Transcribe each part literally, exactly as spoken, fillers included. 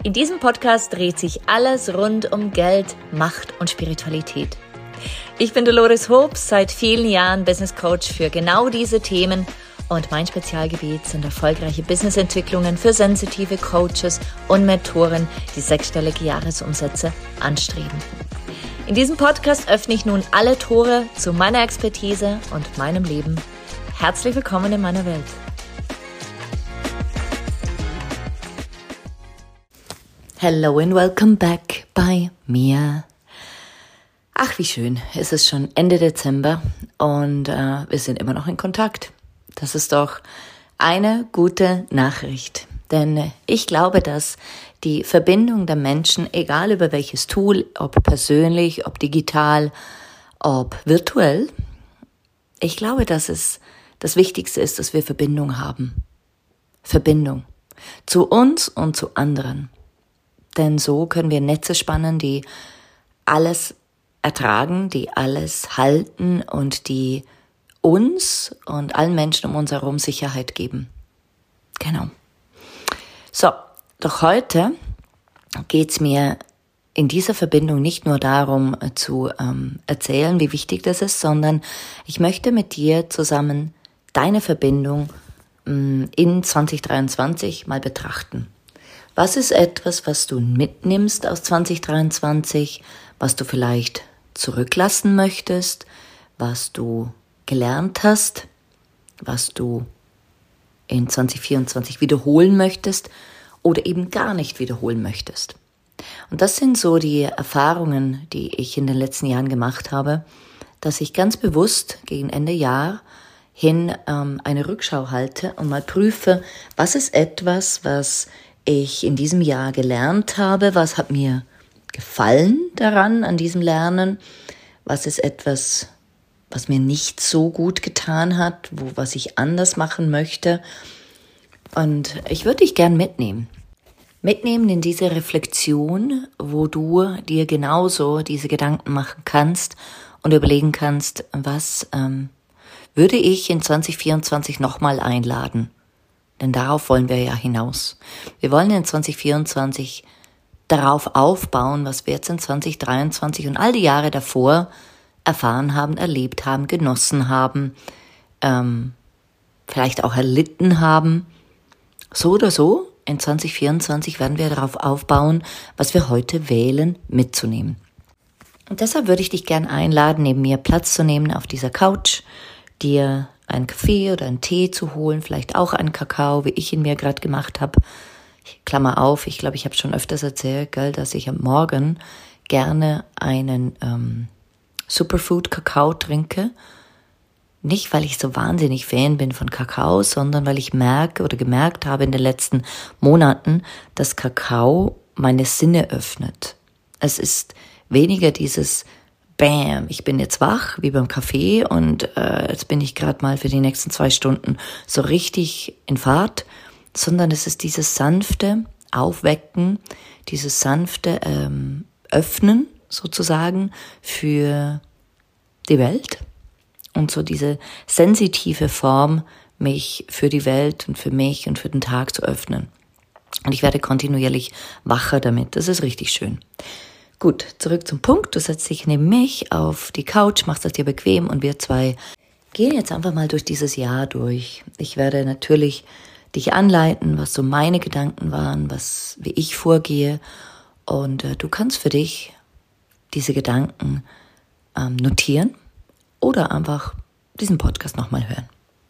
In diesem Podcast dreht sich alles rund um Geld, Macht und Spiritualität. Ich bin Dolores Hobbs, seit vielen Jahren Business Coach für genau diese Themen und mein Spezialgebiet sind erfolgreiche Businessentwicklungen für sensitive Coaches und Mentoren, die sechsstellige Jahresumsätze anstreben. In diesem Podcast öffne ich nun alle Tore zu meiner Expertise und meinem Leben. Herzlich willkommen in meiner Welt. Hello and welcome back bei mir. Ach, wie schön, es ist schon Ende Dezember und äh, wir sind immer noch in Kontakt. Das ist doch eine gute Nachricht, denn ich glaube, dass die Verbindung der Menschen, egal über welches Tool, ob persönlich, ob digital, ob virtuell, ich glaube, dass es das Wichtigste ist, dass wir Verbindung haben. Verbindung zu uns und zu anderen. Denn so können wir Netze spannen, die alles ertragen, die alles halten und die uns und allen Menschen um uns herum Sicherheit geben. Genau. So, doch heute geht's mir in dieser Verbindung nicht nur darum zu ähm, erzählen, wie wichtig das ist, sondern ich möchte mit dir zusammen deine Verbindung ähm, in zwanzig dreiundzwanzig mal betrachten. Was ist etwas, was du mitnimmst aus zwanzig dreiundzwanzig, was du vielleicht zurücklassen möchtest, was du gelernt hast, was du in zwanzig vierundzwanzig wiederholen möchtest oder eben gar nicht wiederholen möchtest? Und das sind so die Erfahrungen, die ich in den letzten Jahren gemacht habe, dass ich ganz bewusst gegen Ende Jahr hin ähm, eine Rückschau halte und mal prüfe, was ist etwas, was ich in diesem Jahr gelernt habe, was hat mir gefallen daran, an diesem Lernen, was ist etwas, was mir nicht so gut getan hat, wo was ich anders machen möchte. Und ich würde dich gern mitnehmen. Mitnehmen in diese Reflexion, wo du dir genauso diese Gedanken machen kannst und überlegen kannst, was ähm, würde ich in zwanzig vierundzwanzig nochmal einladen. Denn darauf wollen wir ja hinaus. Wir wollen in zwanzig vierundzwanzig darauf aufbauen, was wir jetzt in zwanzig dreiundzwanzig und all die Jahre davor erfahren haben, erlebt haben, genossen haben, ähm, vielleicht auch erlitten haben. So oder so, in zwanzig vierundzwanzig werden wir darauf aufbauen, was wir heute wählen, mitzunehmen. Und deshalb würde ich dich gern einladen, neben mir Platz zu nehmen auf dieser Couch, dir einen Kaffee oder einen Tee zu holen, vielleicht auch einen Kakao, wie ich ihn mir gerade gemacht habe. Ich Klammer auf, ich glaube, ich habe schon öfters erzählt, gell, dass ich am Morgen gerne einen ähm, Superfood-Kakao trinke. Nicht, weil ich so wahnsinnig Fan bin von Kakao, sondern weil ich merke oder gemerkt habe in den letzten Monaten, dass Kakao meine Sinne öffnet. Es ist weniger dieses Bam, ich bin jetzt wach, wie beim Kaffee und äh, jetzt bin ich gerade mal für die nächsten zwei Stunden so richtig in Fahrt, sondern es ist dieses sanfte Aufwecken, dieses sanfte ähm, Öffnen sozusagen für die Welt und so diese sensitive Form, mich für die Welt und für mich und für den Tag zu öffnen. Und ich werde kontinuierlich wacher damit, das ist richtig schön. Gut, zurück zum Punkt. Du setzt dich neben mich auf die Couch, machst es dir bequem und wir zwei gehen jetzt einfach mal durch dieses Jahr durch. Ich werde natürlich dich anleiten, was so meine Gedanken waren, was wie ich vorgehe und äh, du kannst für dich diese Gedanken ähm, notieren oder einfach diesen Podcast nochmal hören.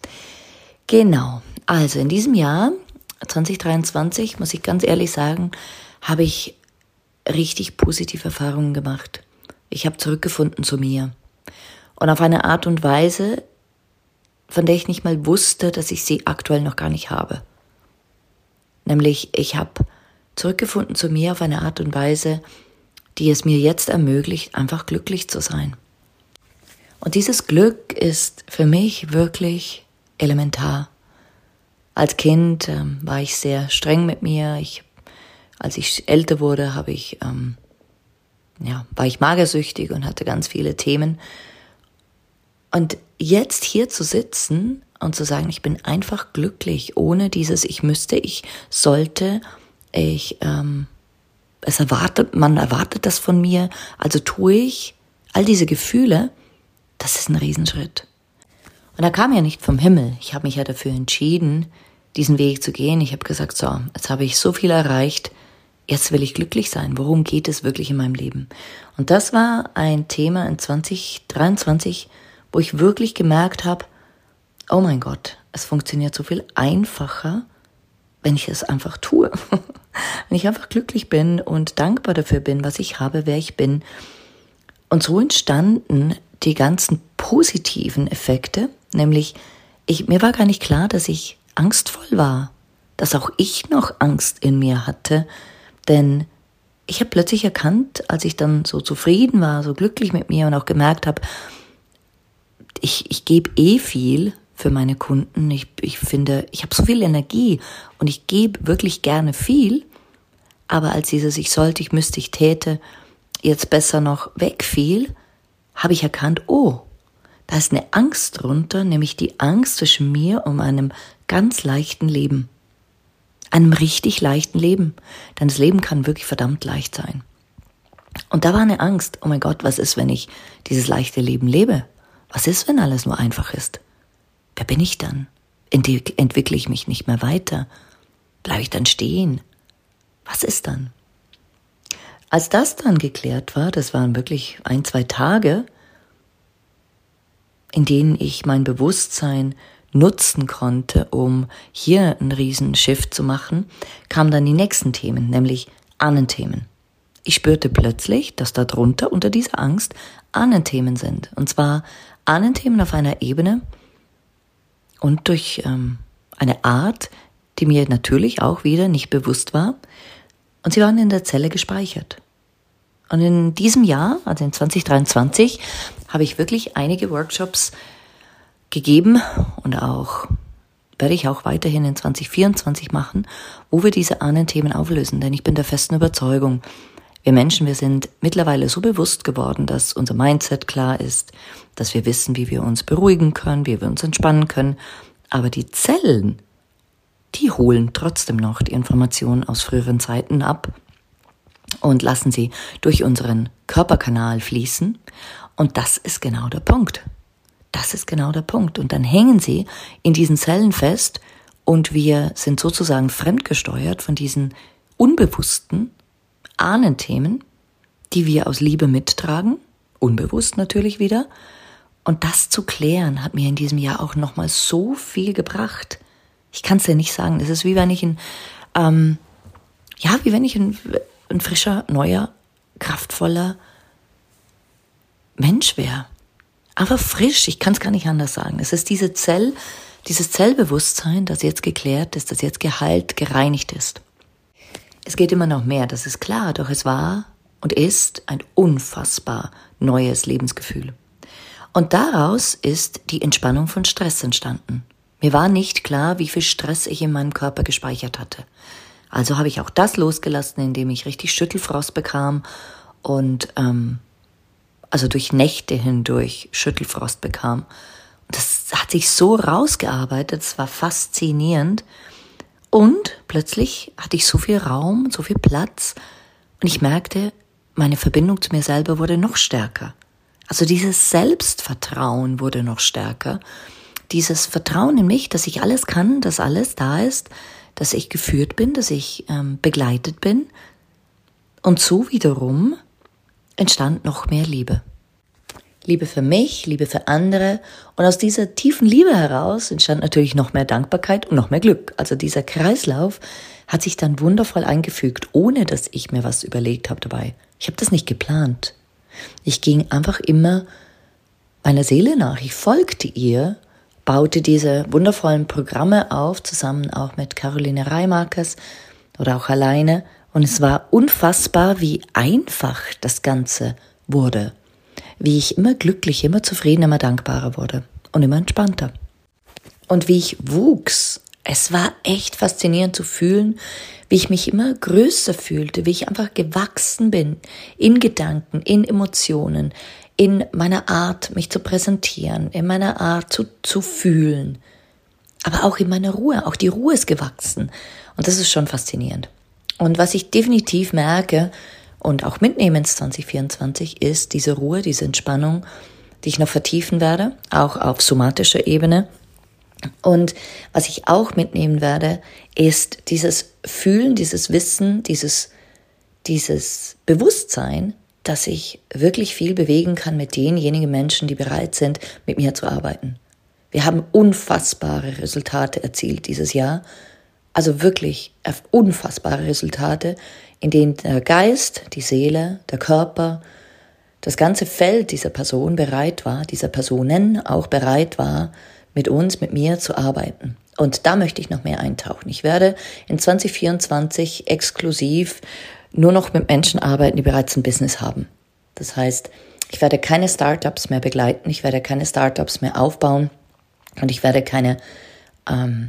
Genau, also in diesem Jahr zwanzig dreiundzwanzig, muss ich ganz ehrlich sagen, habe ich richtig positive Erfahrungen gemacht. Ich habe zurückgefunden zu mir. Und auf eine Art und Weise, von der ich nicht mal wusste, dass ich sie aktuell noch gar nicht habe. Nämlich, ich habe zurückgefunden zu mir auf eine Art und Weise, die es mir jetzt ermöglicht, einfach glücklich zu sein. Und dieses Glück ist für mich wirklich elementar. Als Kind ähm, war ich sehr streng mit mir. Ich Als ich älter wurde, habe ich, ähm, ja, war ich magersüchtig und hatte ganz viele Themen. Und jetzt hier zu sitzen und zu sagen, ich bin einfach glücklich, ohne dieses ich müsste, ich sollte, ich ähm, es erwartet, man erwartet das von mir, also tue ich all diese Gefühle, das ist ein Riesenschritt. Und er kam ja nicht vom Himmel. Ich habe mich ja dafür entschieden, diesen Weg zu gehen. Ich habe gesagt, so, jetzt habe ich so viel erreicht, jetzt will ich glücklich sein. Worum geht es wirklich in meinem Leben? Und das war ein Thema in zwanzig dreiundzwanzig, wo ich wirklich gemerkt habe, oh mein Gott, es funktioniert so viel einfacher, wenn ich es einfach tue. Wenn ich einfach glücklich bin und dankbar dafür bin, was ich habe, wer ich bin. Und so entstanden die ganzen positiven Effekte, nämlich ich, mir war gar nicht klar, dass ich angstvoll war, dass auch ich noch Angst in mir hatte, denn ich habe plötzlich erkannt, als ich dann so zufrieden war, so glücklich mit mir und auch gemerkt habe, ich, ich gebe eh viel für meine Kunden. Ich, ich finde, ich habe so viel Energie und ich gebe wirklich gerne viel, aber als dieses ich sollte, ich müsste, ich täte, jetzt besser noch wegfiel, habe ich erkannt, oh, da ist eine Angst drunter, nämlich die Angst zwischen mir und einem ganz leichten Leben. Einem richtig leichten Leben. Denn das Leben kann wirklich verdammt leicht sein. Und da war eine Angst, oh mein Gott, was ist, wenn ich dieses leichte Leben lebe? Was ist, wenn alles nur einfach ist? Wer bin ich dann? Entwickle ich mich nicht mehr weiter? Bleibe ich dann stehen? Was ist dann? Als das dann geklärt war, das waren wirklich ein, zwei Tage, in denen ich mein Bewusstsein nutzen konnte, um hier einen riesen Shift zu machen, kamen dann die nächsten Themen, nämlich Ahnenthemen. Ich spürte plötzlich, dass darunter, unter dieser Angst, Ahnenthemen sind. Und zwar Ahnenthemen auf einer Ebene und durch ähm, eine Art, die mir natürlich auch wieder nicht bewusst war. Und sie waren in der Zelle gespeichert. Und in diesem Jahr, also in zwanzig dreiundzwanzig, habe ich wirklich einige Workshops gegeben und auch werde ich auch weiterhin in zwanzig vierundzwanzig machen, wo wir diese Ahnenthemen auflösen. Denn ich bin der festen Überzeugung, wir Menschen, wir sind mittlerweile so bewusst geworden, dass unser Mindset klar ist, dass wir wissen, wie wir uns beruhigen können, wie wir uns entspannen können. Aber die Zellen, die holen trotzdem noch die Informationen aus früheren Zeiten ab und lassen sie durch unseren Körperkanal fließen. Und das ist genau der Punkt. Das ist genau der Punkt. Und dann hängen sie in diesen Zellen fest und wir sind sozusagen fremdgesteuert von diesen unbewussten Ahnenthemen, die wir aus Liebe mittragen, unbewusst natürlich wieder. Und das zu klären, hat mir in diesem Jahr auch nochmal so viel gebracht. Ich kann es dir nicht sagen. Es ist wie wenn ich ein, ähm, ja, wie wenn ich ein, ein frischer, neuer, kraftvoller Mensch wäre. Aber frisch, ich kann es gar nicht anders sagen. Es ist diese Zell, dieses Zellbewusstsein, das jetzt geklärt ist, das jetzt geheilt, gereinigt ist. Es geht immer noch mehr, das ist klar, doch es war und ist ein unfassbar neues Lebensgefühl. Und daraus ist die Entspannung von Stress entstanden. Mir war nicht klar, wie viel Stress ich in meinem Körper gespeichert hatte. Also habe ich auch das losgelassen, indem ich richtig Schüttelfrost bekam und ähm, also durch Nächte hindurch Schüttelfrost bekam. Und das hat sich so rausgearbeitet, es war faszinierend. Und plötzlich hatte ich so viel Raum, so viel Platz und ich merkte, meine Verbindung zu mir selber wurde noch stärker. Also dieses Selbstvertrauen wurde noch stärker. Dieses Vertrauen in mich, dass ich alles kann, dass alles da ist, dass ich geführt bin, dass ich ähm, begleitet bin. Und so wiederum entstand noch mehr Liebe. Liebe für mich, Liebe für andere. Und aus dieser tiefen Liebe heraus entstand natürlich noch mehr Dankbarkeit und noch mehr Glück. Also dieser Kreislauf hat sich dann wundervoll eingefügt, ohne dass ich mir was überlegt habe dabei. Ich habe das nicht geplant. Ich ging einfach immer meiner Seele nach. Ich folgte ihr, baute diese wundervollen Programme auf, zusammen auch mit Caroline Reimarkers oder auch alleine. Und es war unfassbar, wie einfach das Ganze wurde. Wie ich immer glücklicher, immer zufriedener, immer dankbarer wurde und immer entspannter. Und wie ich wuchs. Es war echt faszinierend zu fühlen, wie ich mich immer größer fühlte, wie ich einfach gewachsen bin in Gedanken, in Emotionen, in meiner Art, mich zu präsentieren, in meiner Art zu, zu fühlen, aber auch in meiner Ruhe. Auch die Ruhe ist gewachsen und das ist schon faszinierend. Und was ich definitiv merke und auch mitnehme ins zwanzig vierundzwanzig ist diese Ruhe, diese Entspannung, die ich noch vertiefen werde, auch auf somatischer Ebene. Und was ich auch mitnehmen werde, ist dieses Fühlen, dieses Wissen, dieses, dieses Bewusstsein, dass ich wirklich viel bewegen kann mit denjenigen Menschen, die bereit sind, mit mir zu arbeiten. Wir haben unfassbare Resultate erzielt dieses Jahr. Also wirklich unfassbare Resultate, in denen der Geist, die Seele, der Körper, das ganze Feld dieser Person bereit war, dieser Personen auch bereit war, mit uns, mit mir zu arbeiten. Und da möchte ich noch mehr eintauchen. Ich werde in zwanzig vierundzwanzig exklusiv nur noch mit Menschen arbeiten, die bereits ein Business haben. Das heißt, ich werde keine Startups mehr begleiten, ich werde keine Startups mehr aufbauen und ich werde keine ähm,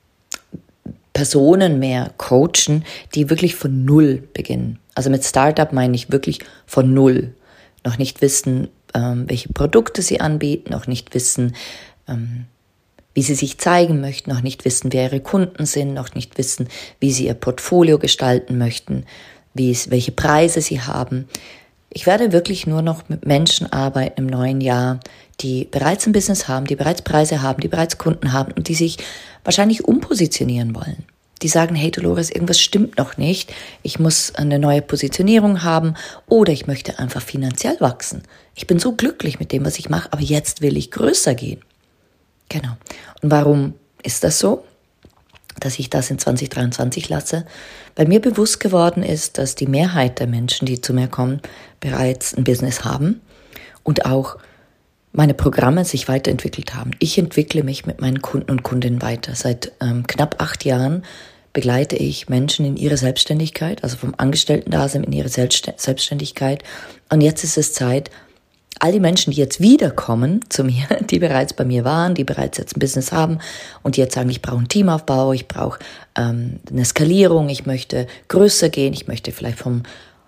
Personen mehr coachen, die wirklich von Null beginnen. Also mit Startup meine ich wirklich von Null. Noch nicht wissen, ähm, welche Produkte sie anbieten, noch nicht wissen, ähm, wie sie sich zeigen möchten, noch nicht wissen, wer ihre Kunden sind, noch nicht wissen, wie sie ihr Portfolio gestalten möchten, wie es, welche Preise sie haben. Ich werde wirklich nur noch mit Menschen arbeiten im neuen Jahr, die bereits ein Business haben, die bereits Preise haben, die bereits Kunden haben und die sich wahrscheinlich umpositionieren wollen. Die sagen, hey Dolores, irgendwas stimmt noch nicht, ich muss eine neue Positionierung haben oder ich möchte einfach finanziell wachsen. Ich bin so glücklich mit dem, was ich mache, aber jetzt will ich größer gehen. Genau. Und warum ist das so, dass ich das in zwanzig dreiundzwanzig lasse? Weil mir bewusst geworden ist, dass die Mehrheit der Menschen, die zu mir kommen, bereits ein Business haben und auch meine Programme sich weiterentwickelt haben. Ich entwickle mich mit meinen Kunden und Kundinnen weiter. Seit ähm, knapp acht Jahren begleite ich Menschen in ihre Selbstständigkeit, also vom Angestellten-Dasein in ihre Selbstständigkeit. Und jetzt ist es Zeit, all die Menschen, die jetzt wiederkommen zu mir, die bereits bei mir waren, die bereits jetzt ein Business haben und die jetzt sagen, ich brauche einen Teamaufbau, ich brauche ähm, eine Skalierung, ich möchte größer gehen, ich möchte vielleicht vom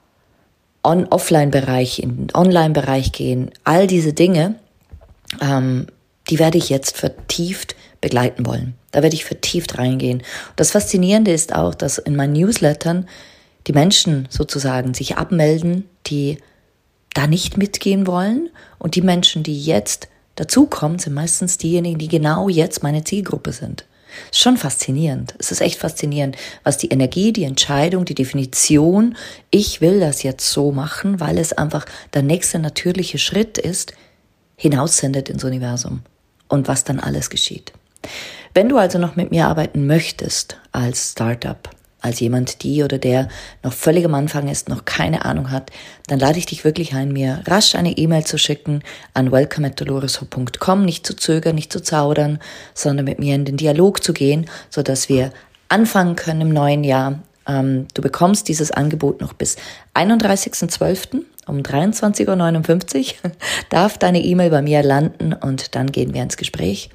On- Offline-Bereich in den Online-Bereich gehen, all diese Dinge, ähm, die werde ich jetzt vertieft begleiten wollen. Da werde ich vertieft reingehen. Das Faszinierende ist auch, dass in meinen Newslettern die Menschen sozusagen sich abmelden, die da nicht mitgehen wollen. Und die Menschen, die jetzt dazukommen, sind meistens diejenigen, die genau jetzt meine Zielgruppe sind. Das ist schon faszinierend. Es ist echt faszinierend, was die Energie, die Entscheidung, die Definition, ich will das jetzt so machen, weil es einfach der nächste natürliche Schritt ist, hinaussendet ins Universum und was dann alles geschieht. Wenn du also noch mit mir arbeiten möchtest als Startup, als jemand, die oder der noch völlig am Anfang ist, noch keine Ahnung hat, dann lade ich dich wirklich ein, mir rasch eine E-Mail zu schicken an welcome at dolores hope punkt com, nicht zu zögern, nicht zu zaudern, sondern mit mir in den Dialog zu gehen, sodass wir anfangen können im neuen Jahr. Ähm, du bekommst dieses Angebot noch bis einunddreißigsten zwölften um dreiundzwanzig Uhr neunundfünfzig darf deine E-Mail bei mir landen und dann gehen wir ins Gespräch.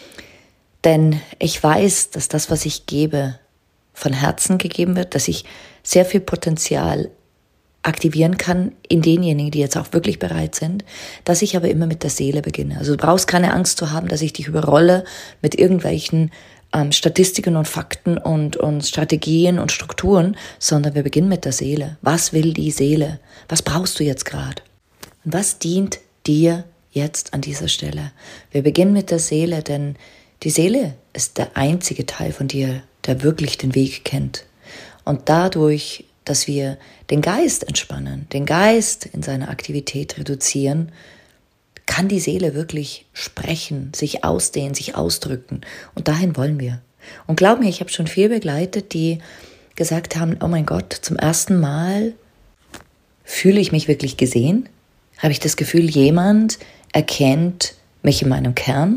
Denn ich weiß, dass das, was ich gebe, von Herzen gegeben wird, dass ich sehr viel Potenzial aktivieren kann in denjenigen, die jetzt auch wirklich bereit sind, dass ich aber immer mit der Seele beginne. Also du brauchst keine Angst zu haben, dass ich dich überrolle mit irgendwelchen ähm, Statistiken und Fakten und, und Strategien und Strukturen, sondern wir beginnen mit der Seele. Was will die Seele? Was brauchst du jetzt gerade? Und was dient dir jetzt an dieser Stelle? Wir beginnen mit der Seele, denn die Seele ist der einzige Teil von dir, der wirklich den Weg kennt. Und dadurch, dass wir den Geist entspannen, den Geist in seiner Aktivität reduzieren, kann die Seele wirklich sprechen, sich ausdehnen, sich ausdrücken. Und dahin wollen wir. Und glaub mir, ich habe schon viel begleitet, die gesagt haben, oh mein Gott, zum ersten Mal fühle ich mich wirklich gesehen. Habe ich das Gefühl, jemand erkennt mich in meinem Kern.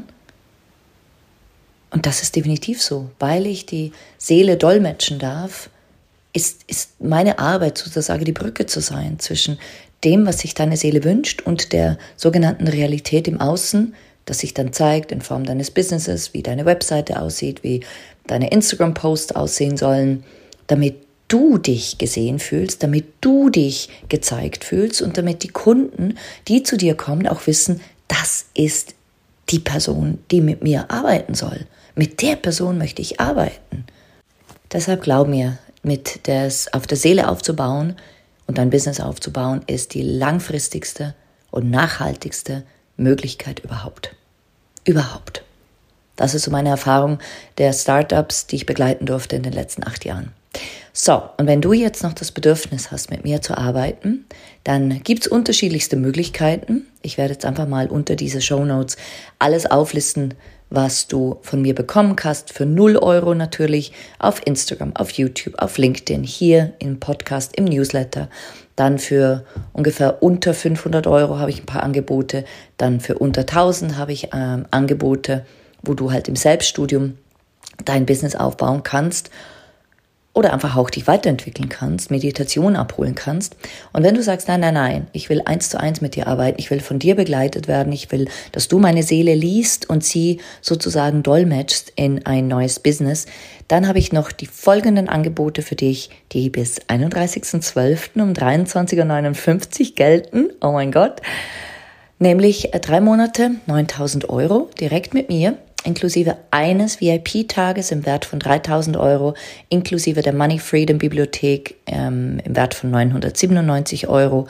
Und das ist definitiv so, weil ich die Seele dolmetschen darf, ist, ist meine Arbeit sozusagen die Brücke zu sein zwischen dem, was sich deine Seele wünscht und der sogenannten Realität im Außen, das sich dann zeigt in Form deines Businesses, wie deine Webseite aussieht, wie deine Instagram-Posts aussehen sollen, damit du dich gesehen fühlst, damit du dich gezeigt fühlst und damit die Kunden, die zu dir kommen, auch wissen, das ist die Person, die mit mir arbeiten soll. Mit der Person möchte ich arbeiten. Deshalb glaub mir, mit des auf der Seele aufzubauen und dein Business aufzubauen, ist die langfristigste und nachhaltigste Möglichkeit überhaupt. Überhaupt. Das ist so meine Erfahrung der Startups, die ich begleiten durfte in den letzten acht Jahren. So, und wenn du jetzt noch das Bedürfnis hast, mit mir zu arbeiten, dann gibt's unterschiedlichste Möglichkeiten. Ich werde jetzt einfach mal unter diese Shownotes alles auflisten, was du von mir bekommen kannst, für null Euro natürlich, auf Instagram, auf YouTube, auf LinkedIn, hier im Podcast, im Newsletter. Dann für ungefähr unter fünfhundert Euro habe ich ein paar Angebote. Dann für unter tausend habe ich ähm, Angebote, wo du halt im Selbststudium dein Business aufbauen kannst oder einfach auch dich weiterentwickeln kannst, Meditation abholen kannst. Und wenn du sagst, nein, nein, nein, ich will eins zu eins mit dir arbeiten, ich will von dir begleitet werden, ich will, dass du meine Seele liest und sie sozusagen dolmetschst in ein neues Business, dann habe ich noch die folgenden Angebote für dich, die bis einunddreißigsten zwölften um dreiundzwanzig Uhr neunundfünfzig gelten. Oh mein Gott. Nämlich drei Monate, neuntausend Euro direkt mit mir, inklusive eines V I P-Tages im Wert von dreitausend Euro, inklusive der Money Freedom Bibliothek ähm, im Wert von neunhundertsiebenundneunzig Euro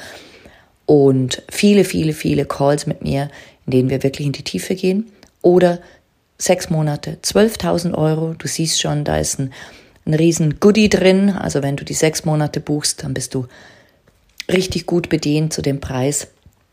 und viele, viele, viele Calls mit mir, in denen wir wirklich in die Tiefe gehen. Oder sechs Monate, zwölftausend Euro. Du siehst schon, da ist ein, ein riesen Goodie drin. Also wenn du die sechs Monate buchst, dann bist du richtig gut bedient zu dem Preis.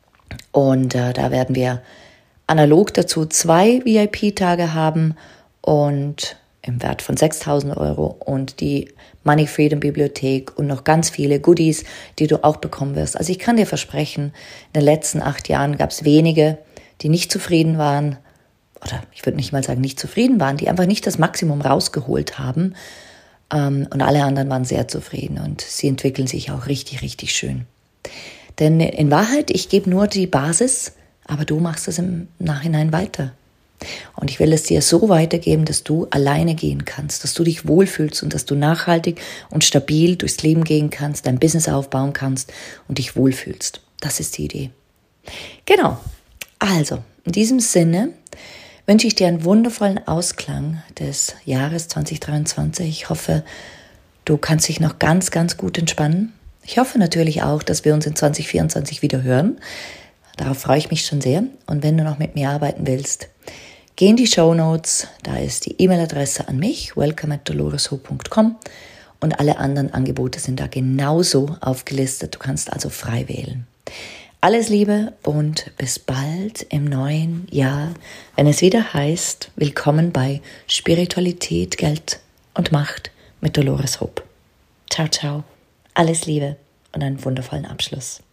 Und äh, da werden wir analog dazu zwei V I P-Tage haben und im Wert von sechstausend Euro und die Money Freedom Bibliothek und noch ganz viele Goodies, die du auch bekommen wirst. Also ich kann dir versprechen, in den letzten acht Jahren gab es wenige, die nicht zufrieden waren, oder ich würde nicht mal sagen nicht zufrieden waren, die einfach nicht das Maximum rausgeholt haben. Ähm, und alle anderen waren sehr zufrieden und sie entwickeln sich auch richtig, richtig schön. Denn in Wahrheit, ich gebe nur die Basis, aber du machst es im Nachhinein weiter. Und ich will es dir so weitergeben, dass du alleine gehen kannst, dass du dich wohlfühlst und dass du nachhaltig und stabil durchs Leben gehen kannst, dein Business aufbauen kannst und dich wohlfühlst. Das ist die Idee. Genau. Also, in diesem Sinne wünsche ich dir einen wundervollen Ausklang des Jahres zwanzig dreiundzwanzig. Ich hoffe, du kannst dich noch ganz, ganz gut entspannen. Ich hoffe natürlich auch, dass wir uns in zwanzig vierundzwanzig wieder hören. Darauf freue ich mich schon sehr. Und wenn du noch mit mir arbeiten willst, geh in die Shownotes. Da ist die E-Mail-Adresse an mich, welcome at dolores ho punkt com. Und alle anderen Angebote sind da genauso aufgelistet. Du kannst also frei wählen. Alles Liebe und bis bald im neuen Jahr, wenn es wieder heißt, willkommen bei Spiritualität, Geld und Macht mit Dolores Hope. Ciao, ciao. Alles Liebe und einen wundervollen Abschluss.